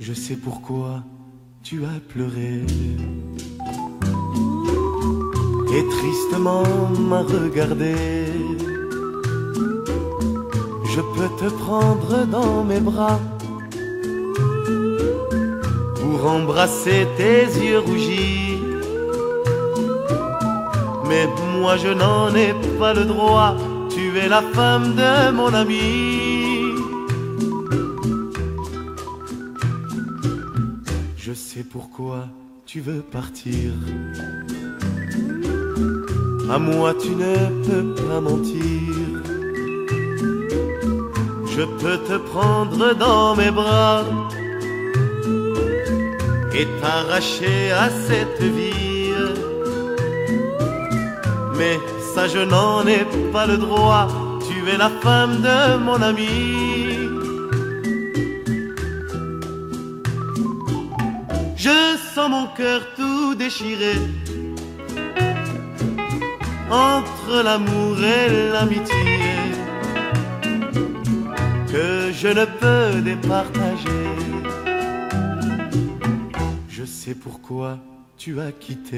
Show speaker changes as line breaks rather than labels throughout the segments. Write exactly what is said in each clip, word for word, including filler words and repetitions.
Je sais pourquoi tu as pleuré et tristement m'a regardé. Je peux te prendre dans mes bras pour embrasser tes yeux rougis, mais moi je n'en ai pas le droit. Tu es la femme de mon ami. Je sais pourquoi tu veux partir. À moi tu ne peux pas mentir. Je peux te prendre dans mes bras et t'arracher à cette vie, mais ça je n'en ai pas le droit. Tu es la femme de mon ami. Je sens mon cœur tout déchiré entre l'amour et l'amitié que je ne peux départager. Je sais pourquoi tu as quitté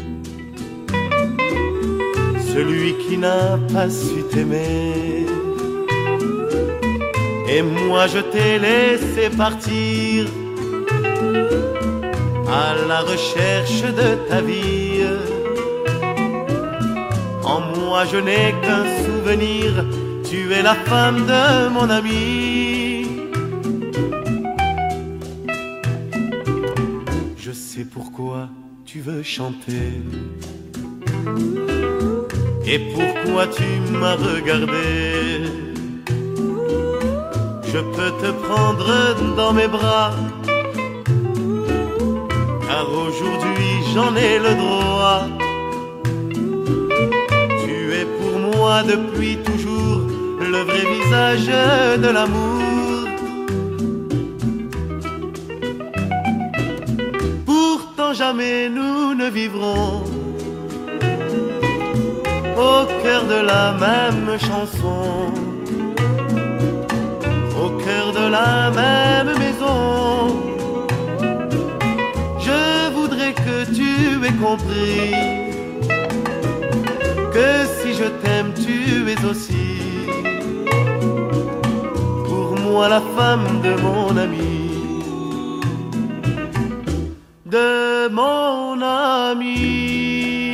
celui qui n'a pas su t'aimer, et moi je t'ai laissé partir à la recherche de ta vie. En moi je n'ai qu'un souvenir. Tu es la femme de mon ami. Je sais pourquoi tu veux chanter et pourquoi tu m'as regardé. Je peux te prendre dans mes bras, car aujourd'hui j'en ai le droit. Tu es pour moi depuis toujours le vrai visage de l'amour. Pourtant jamais nous ne vivrons au cœur de la même chanson, au cœur de la même maison. Je voudrais que tu aies compris que si je t'aime tu es aussi pour moi la femme de mon ami, de mon ami.